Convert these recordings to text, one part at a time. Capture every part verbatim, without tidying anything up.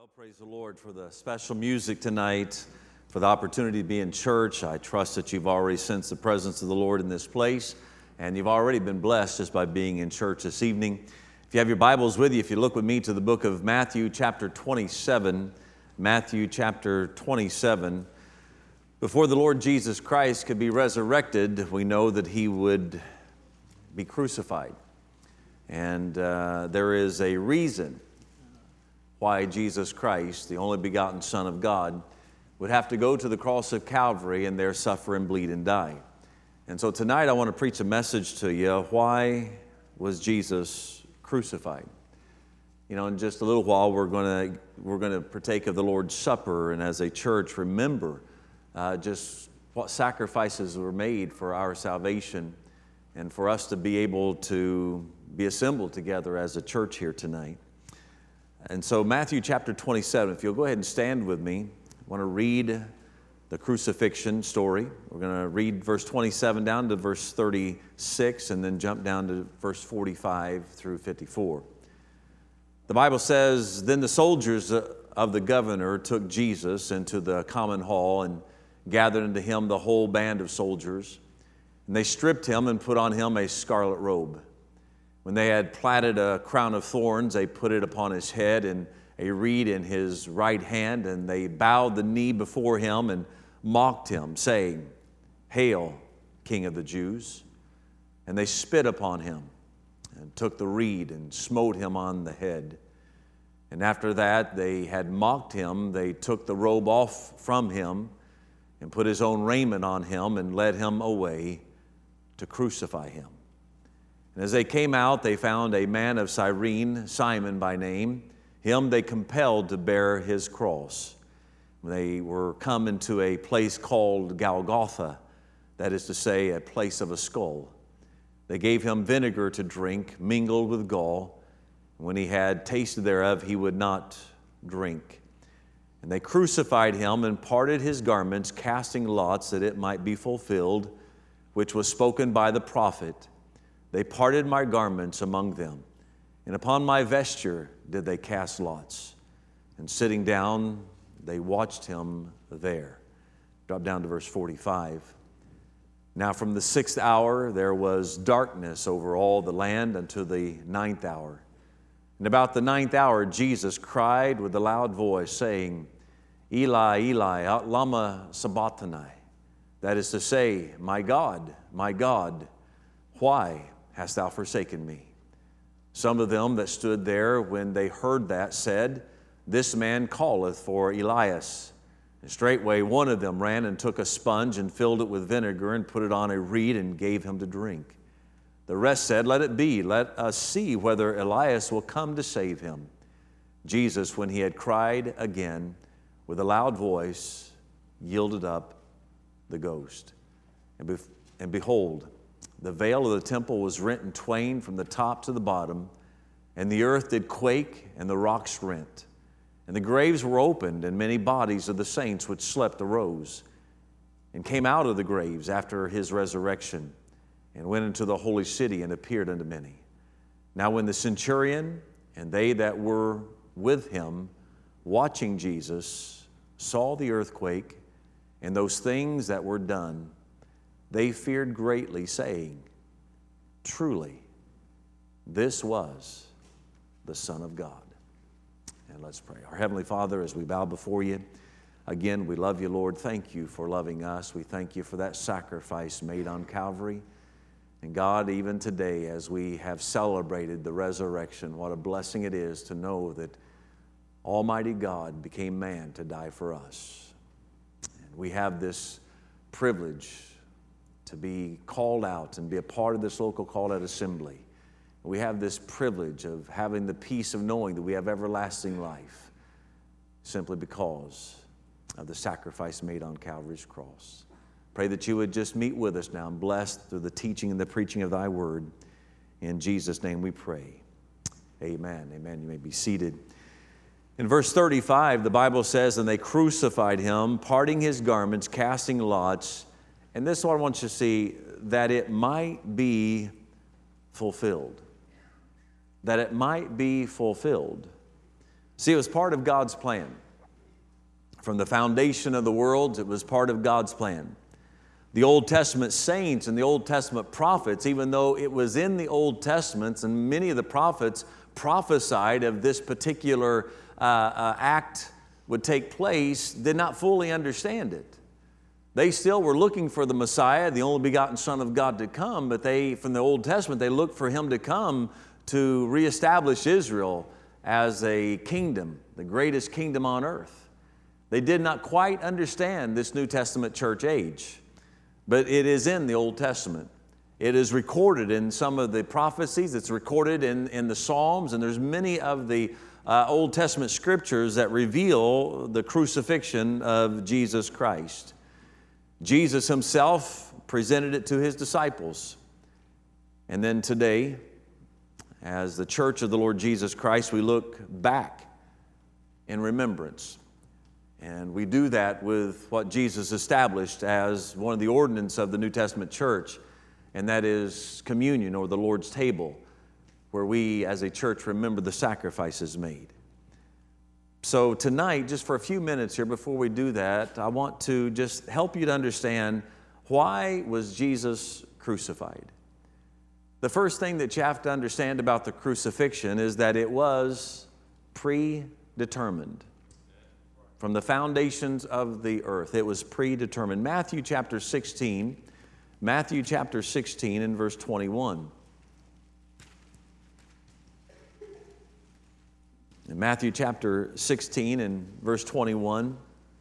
Well, praise the Lord for the special music tonight, for the opportunity to be in church. I trust that you've already sensed the presence of the Lord in this place, and you've already been blessed just by being in church this evening. If you have your Bibles with you, if you look with me to the book of Matthew chapter twenty-seven, Matthew chapter twenty-seven, before the Lord Jesus Christ could be resurrected, we know that He would be crucified. And uh, there is a reason why Jesus Christ, the only begotten Son of God, would have to go to the cross of Calvary and there suffer and bleed and die. And so tonight I want to preach a message to you. Why was Jesus crucified? You know, in just a little while we're going to we're going to partake of the Lord's Supper, and as a church remember uh, just what sacrifices were made for our salvation and for us to be able to be assembled together as a church here tonight. And so Matthew chapter twenty-seven, if you'll go ahead and stand with me, I want to read the crucifixion story. We're going to read verse twenty-seven down to verse thirty-six and then jump down to verse forty-five through fifty-four. The Bible says, "Then the soldiers of the governor took Jesus into the common hall and gathered unto him the whole band of soldiers. And they stripped him and put on him a scarlet robe. When they had platted a crown of thorns, they put it upon his head and a reed in his right hand, and they bowed the knee before him and mocked him, saying, 'Hail, King of the Jews!' And they spit upon him and took the reed and smote him on the head. And after that they had mocked him, they took the robe off from him and put his own raiment on him and led him away to crucify him. And as they came out, they found a man of Cyrene, Simon by name. Him they compelled to bear his cross. They were come into a place called Golgotha, that is to say, a place of a skull. They gave him vinegar to drink, mingled with gall. When he had tasted thereof, he would not drink. And they crucified him and parted his garments, casting lots that it might be fulfilled, which was spoken by the prophet. They parted my garments among them, and upon my vesture did they cast lots. And sitting down, they watched him there." Drop down to verse forty-five. "Now from the sixth hour there was darkness over all the land unto the ninth hour. And about the ninth hour Jesus cried with a loud voice, saying, Eli, Eli, lama sabachthani. That is to say, My God, my God, why hast thou forsaken me? Some of them that stood there when they heard that said, This man calleth for Elias. And straightway one of them ran and took a sponge and filled it with vinegar and put it on a reed and gave him to drink. The rest said, Let it be, let us see whether Elias will come to save him. Jesus, when he had cried again with a loud voice, yielded up the ghost. And, be- and behold, the veil of the temple was rent in twain from the top to the bottom, and the earth did quake, and the rocks rent. And the graves were opened, and many bodies of the saints which slept arose, and came out of the graves after his resurrection, and went into the holy city, and appeared unto many. Now when the centurion and they that were with him, watching Jesus, saw the earthquake, and those things that were done, they feared greatly, saying, Truly, this was the Son of God. And let's pray. Our Heavenly Father, as we bow before you, again, we love you, Lord. Thank you for loving us. We thank you for that sacrifice made on Calvary. And God, even today, as we have celebrated the resurrection, what a blessing it is to know that Almighty God became man to die for us. And we have this privilege to be called out and be a part of this local called out assembly. We have this privilege of having the peace of knowing that we have everlasting life simply because of the sacrifice made on Calvary's cross. Pray that you would just meet with us now and bless through the teaching and the preaching of thy word. In Jesus' name we pray. Amen. Amen. You may be seated. In verse thirty-five, the Bible says, And they crucified him, parting his garments, casting lots. And this is what I want you to see, that it might be fulfilled. That it might be fulfilled. See, it was part of God's plan. From the foundation of the world, it was part of God's plan. The Old Testament saints and the Old Testament prophets, even though it was in the Old Testament, and many of the prophets prophesied of this particular uh, uh, act would take place, did not fully understand it. They still were looking for the Messiah, the only begotten Son of God, to come, but they, from the Old Testament, they looked for Him to come to reestablish Israel as a kingdom, the greatest kingdom on earth. They did not quite understand this New Testament church age, but it is in the Old Testament. It is recorded in some of the prophecies. It's recorded in, in the Psalms, and there's many of the uh, Old Testament scriptures that reveal the crucifixion of Jesus Christ. Jesus Himself presented it to His disciples. And then today, as the church of the Lord Jesus Christ, we look back in remembrance. And we do that with what Jesus established as one of the ordinances of the New Testament church, and that is communion, or the Lord's table, where we as a church remember the sacrifices made. So tonight, just for a few minutes here before we do that, I want to just help you to understand, why was Jesus crucified? The first thing that you have to understand about the crucifixion is that it was predetermined. From the foundations of the earth, it was predetermined. Matthew chapter sixteen, Matthew chapter sixteen and verse twenty-one. In Matthew chapter sixteen and verse twenty-one,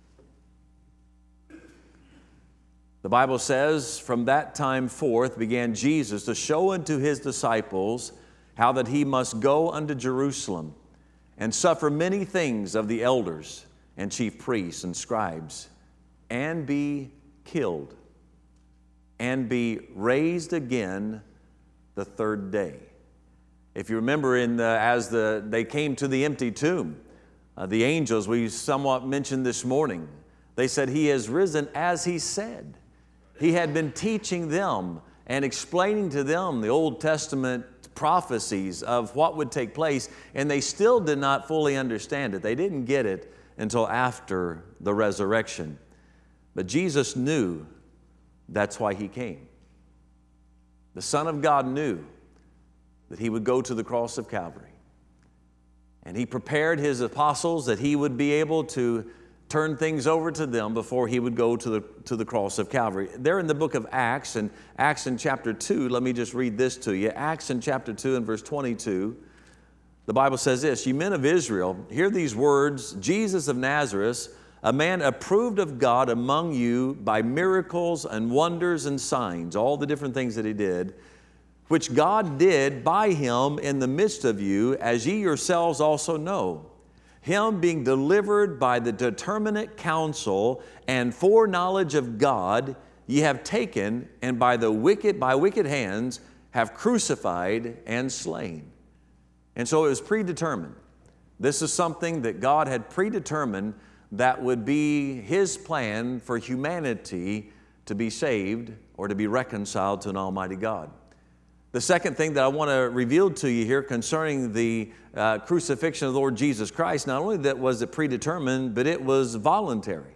the Bible says, "From that time forth began Jesus to show unto His disciples how that He must go unto Jerusalem and suffer many things of the elders and chief priests and scribes, and be killed, and be raised again the third day." If you remember, in the, as the, they came to the empty tomb, uh, the angels, we somewhat mentioned this morning, they said, "He has risen as He said." He had been teaching them and explaining to them the Old Testament prophecies of what would take place, and they still did not fully understand it. They didn't get it until after the resurrection. But Jesus knew that's why He came. The Son of God knew that He would go to the cross of Calvary. And He prepared His apostles that He would be able to turn things over to them before He would go to the, to the cross of Calvary. There in the book of Acts, and Acts in chapter two, let me just read this to you. Acts in chapter two and verse twenty-two, the Bible says this, "Ye men of Israel, hear these words, Jesus of Nazareth, a man approved of God among you by miracles and wonders and signs," all the different things that He did, "which God did by Him in the midst of you, as ye yourselves also know. Him being delivered by the determinate counsel and foreknowledge of God, ye have taken, and by the wicked, by wicked hands, have crucified and slain." And so it was predetermined. This is something that God had predetermined that would be His plan for humanity to be saved or to be reconciled to an almighty God. The second thing that I want to reveal to you here concerning the uh, crucifixion of the Lord Jesus Christ, not only that was it predetermined, but it was voluntary.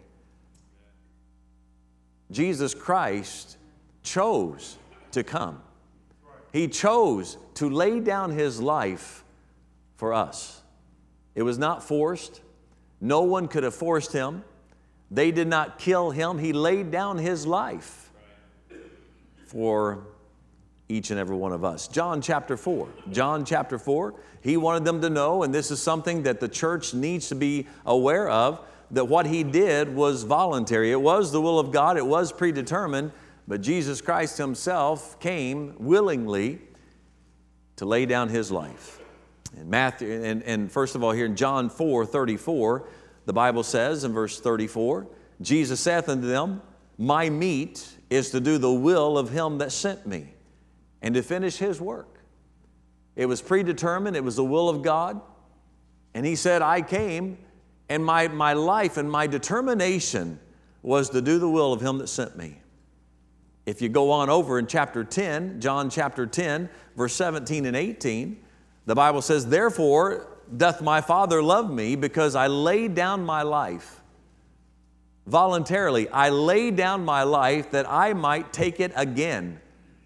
Jesus Christ chose to come. He chose to lay down His life for us. It was not forced. No one could have forced Him. They did not kill Him. He laid down His life for each and every one of us. John chapter four. John chapter four, He wanted them to know, and this is something that the church needs to be aware of, that what He did was voluntary. It was the will of God. It was predetermined, but Jesus Christ Himself came willingly to lay down His life. In Matthew, and, and first of all here in John four thirty-four, the Bible says in verse thirty-four, "Jesus saith unto them, My meat is to do the will of Him that sent me, and to finish His work." It was predetermined. It was the will of God. And He said, "I came, and my, my life and my determination was to do the will of Him that sent me." If you go on over in chapter ten, John chapter ten, verse seventeen and eighteen, the Bible says, "Therefore doth my Father love me, because I lay down my life voluntarily. I lay down my life that I might take it again.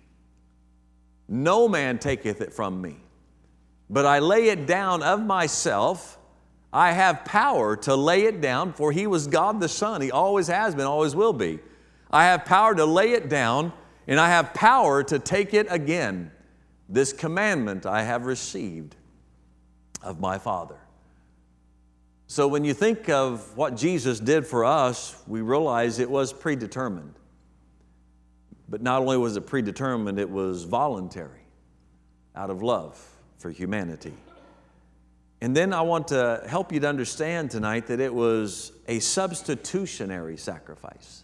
No man taketh it from me, but I lay it down of myself. I have power to lay it down, for He was God the Son. He always has been, always will be. I have power to lay it down, and I have power to take it again. This commandment I have received of my Father. So when you think of what Jesus did for us, we realize it was predetermined. But not only was it predetermined, it was voluntary, out of love for humanity. And then I want to help you to understand tonight that it was a substitutionary sacrifice.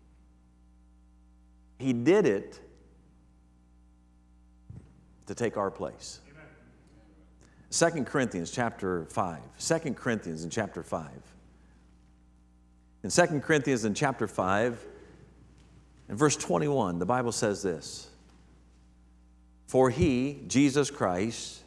He did it to take our place. Second Corinthians chapter five. Second Corinthians in chapter five. In Second Corinthians in chapter five, in verse twenty-one, the Bible says this: For He, Jesus Christ,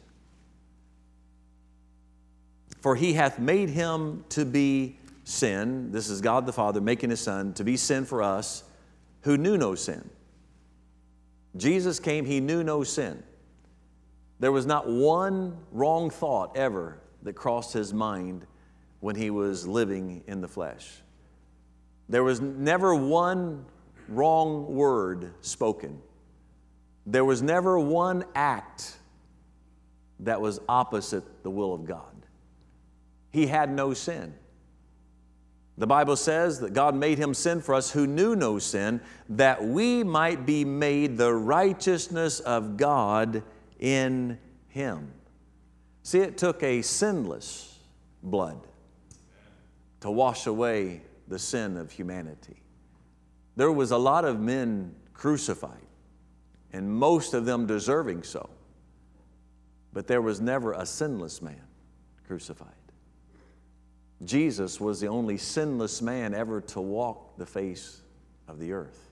for He hath made Him to be sin. This is God the Father making His Son to be sin for us, who knew no sin. Jesus came, He knew no sin. There was not one wrong thought ever that crossed His mind when He was living in the flesh. There was never one wrong word spoken. There was never one act that was opposite the will of God. He had no sin. The Bible says that God made Him sin for us who knew no sin, that we might be made the righteousness of God in Him. See, it took a sinless blood to wash away the sin of humanity. There was a lot of men crucified, and most of them deserving so. But there was never a sinless man crucified. Jesus was the only sinless man ever to walk the face of the earth.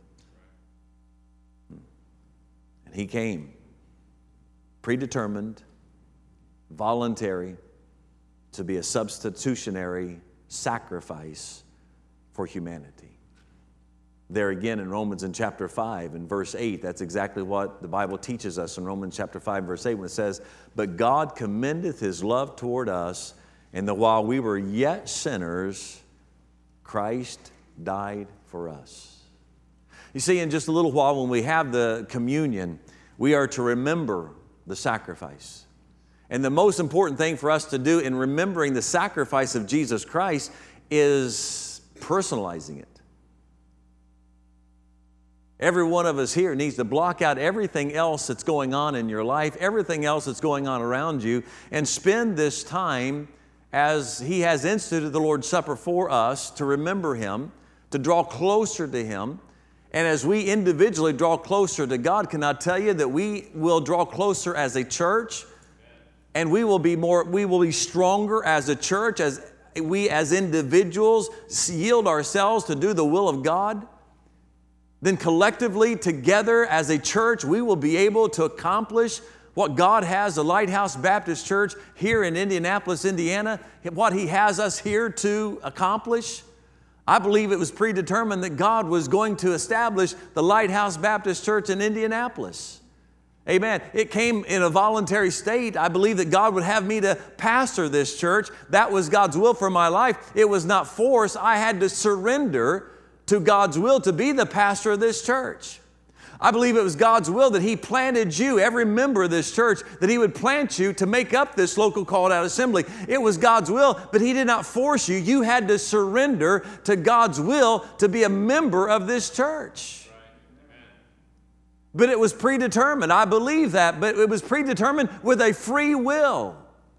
And He came predetermined, voluntary, to be a substitutionary sacrifice for humanity. There again in Romans in chapter five in verse eight, that's exactly what the Bible teaches us in Romans chapter five verse eight when it says, But God commendeth His love toward us, and that while we were yet sinners, Christ died for us. You see, in just a little while when we have the communion, we are to remember the sacrifice. And the most important thing for us to do in remembering the sacrifice of Jesus Christ is personalizing it. Every one of us here needs to block out everything else that's going on in your life, everything else that's going on around you, and spend this time as He has instituted the Lord's Supper for us to remember Him, to draw closer to Him. And as we individually draw closer to God, can I tell you that we will draw closer as a church, and we will be more, we will be stronger as a church, as we as individuals yield ourselves to do the will of God. Then collectively, together as a church, we will be able to accomplish what God has the Lighthouse Baptist Church here in Indianapolis, Indiana, what He has us here to accomplish. I believe it was predetermined that God was going to establish the Lighthouse Baptist Church in Indianapolis. Amen. It came in a voluntary state. I believe that God would have me to pastor this church. That was God's will for my life. It was not force. I had to surrender to God's will to be the pastor of this church. I believe it was God's will that He planted you, every member of this church, that He would plant you to make up this local called out assembly. It was God's will, but He did not force you. You had to surrender to God's will to be a member of this church. But it was predetermined. I believe that, but it was predetermined with a free will.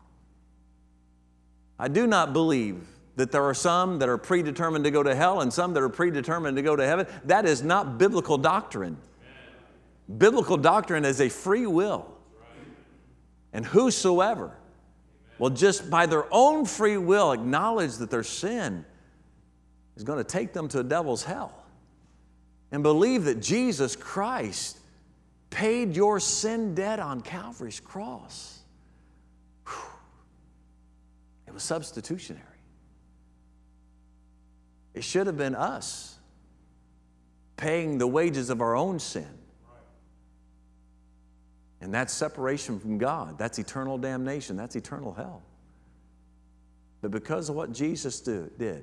I do not believe that there are some that are predetermined to go to hell and some that are predetermined to go to heaven. That is not biblical doctrine. Biblical doctrine is a free will. And whosoever will just by their own free will acknowledge that their sin is going to take them to a devil's hell and believe that Jesus Christ paid your sin debt on Calvary's cross. Whew. It was substitutionary. It should have been us paying the wages of our own sin. And that's separation from God. That's eternal damnation. That's eternal hell. But because of what Jesus do, did,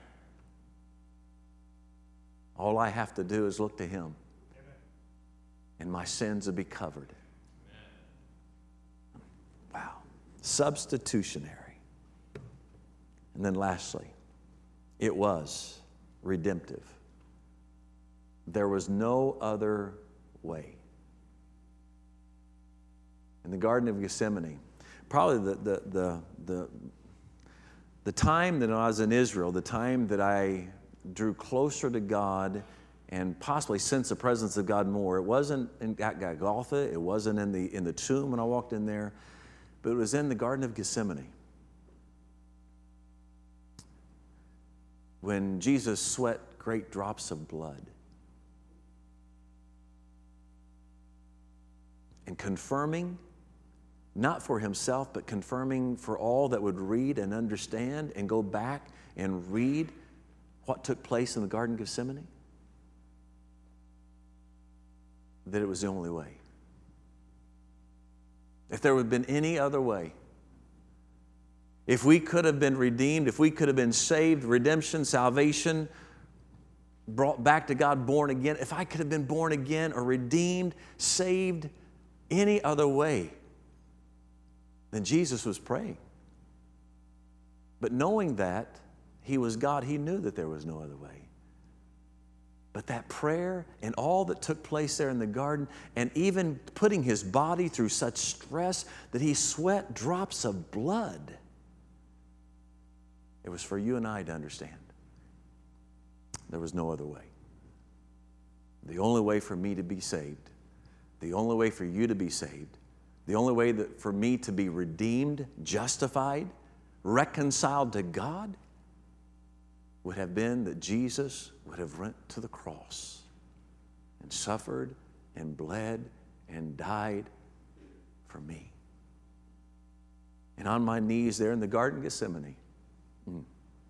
all I have to do is look to Him. Amen. And my sins will be covered. Amen. Wow. Substitutionary. And then lastly, it was redemptive. There was no other way. In the Garden of Gethsemane, probably the, the, the, the, the time that I was in Israel, the time that I drew closer to God and possibly sensed the presence of God more, it wasn't in, at Golgotha, it wasn't in the, in the tomb when I walked in there, but it was in the Garden of Gethsemane. When Jesus sweat great drops of blood. And confirming, not for himself, but confirming for all that would read and understand and go back and read what took place in the Garden of Gethsemane, that it was the only way. If there would have been any other way, if we could have been redeemed, if we could have been saved, redemption, salvation, brought back to God, born again, if I could have been born again or redeemed, saved any other way, then Jesus was praying. But knowing that He was God, He knew that there was no other way. But that prayer and all that took place there in the garden, and even putting His body through such stress that He sweat drops of blood, it was for you and I to understand. There was no other way. The only way for me to be saved, the only way for you to be saved, the only way that for me to be redeemed, justified, reconciled to God would have been that Jesus would have went to the cross and suffered and bled and died for me. And on my knees there in the Garden of Gethsemane, mm,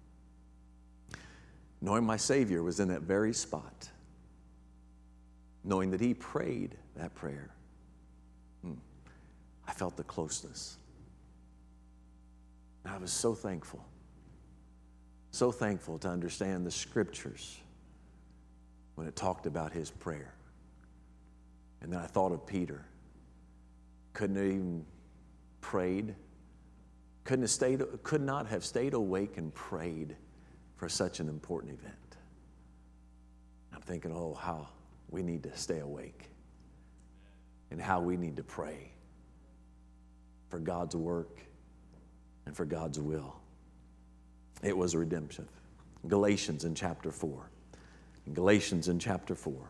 knowing my Savior was in that very spot, knowing that He prayed that prayer, mm, I felt the closeness. And I was so thankful, so thankful to understand the Scriptures when it talked about his prayer. And then I thought of Peter. Couldn't have even prayed, couldn't have stayed, could not have stayed awake and prayed for such an important event. I'm thinking, oh, how we need to stay awake and how we need to pray for God's work and for God's will. It was redemption. Galatians in chapter four. Galatians in chapter four.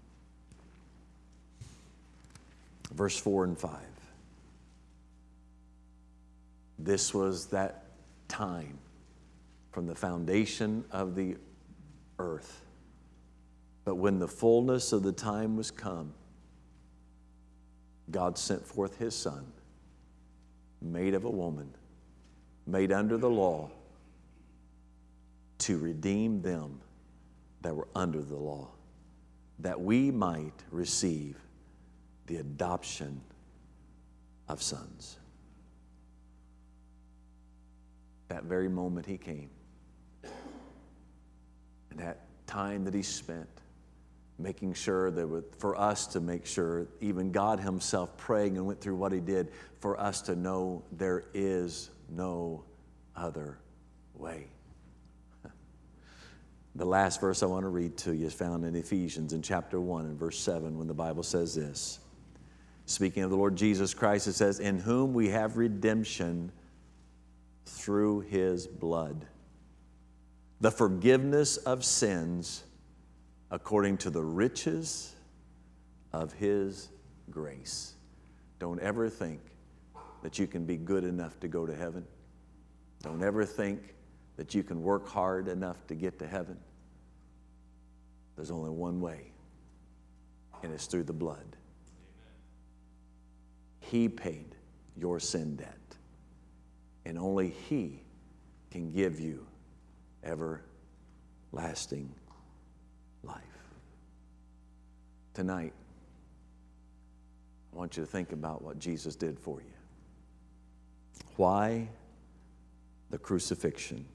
Verse four and five. This was that time from the foundation of the earth. But when the fullness of the time was come, God sent forth His Son, made of a woman, made under the law, to redeem them that were under the law, that we might receive the adoption of sons. That very moment He came, and that time that He spent making sure that for us to make sure, even God Himself praying and went through what He did, for us to know there is no other way. The last verse I want to read to you is found in Ephesians in chapter one and verse seven, when the Bible says this. Speaking of the Lord Jesus Christ, it says, in whom we have redemption through His blood, the forgiveness of sins according to the riches of His grace. Don't ever think that you can be good enough to go to heaven. Don't ever think that you can work hard enough to get to heaven. There's only one way, and it's through the blood. Amen. He paid your sin debt, and only He can give you everlasting life. Tonight, I want you to think about what Jesus did for you. Why the crucifixion?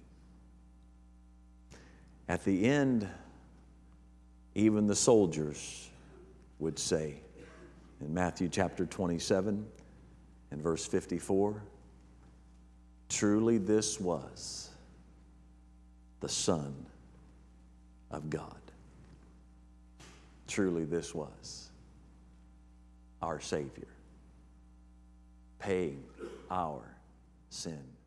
At the end, even the soldiers would say in Matthew chapter twenty-seven and verse fifty-four, truly this was the Son of God. Truly this was our Savior, paying our sin.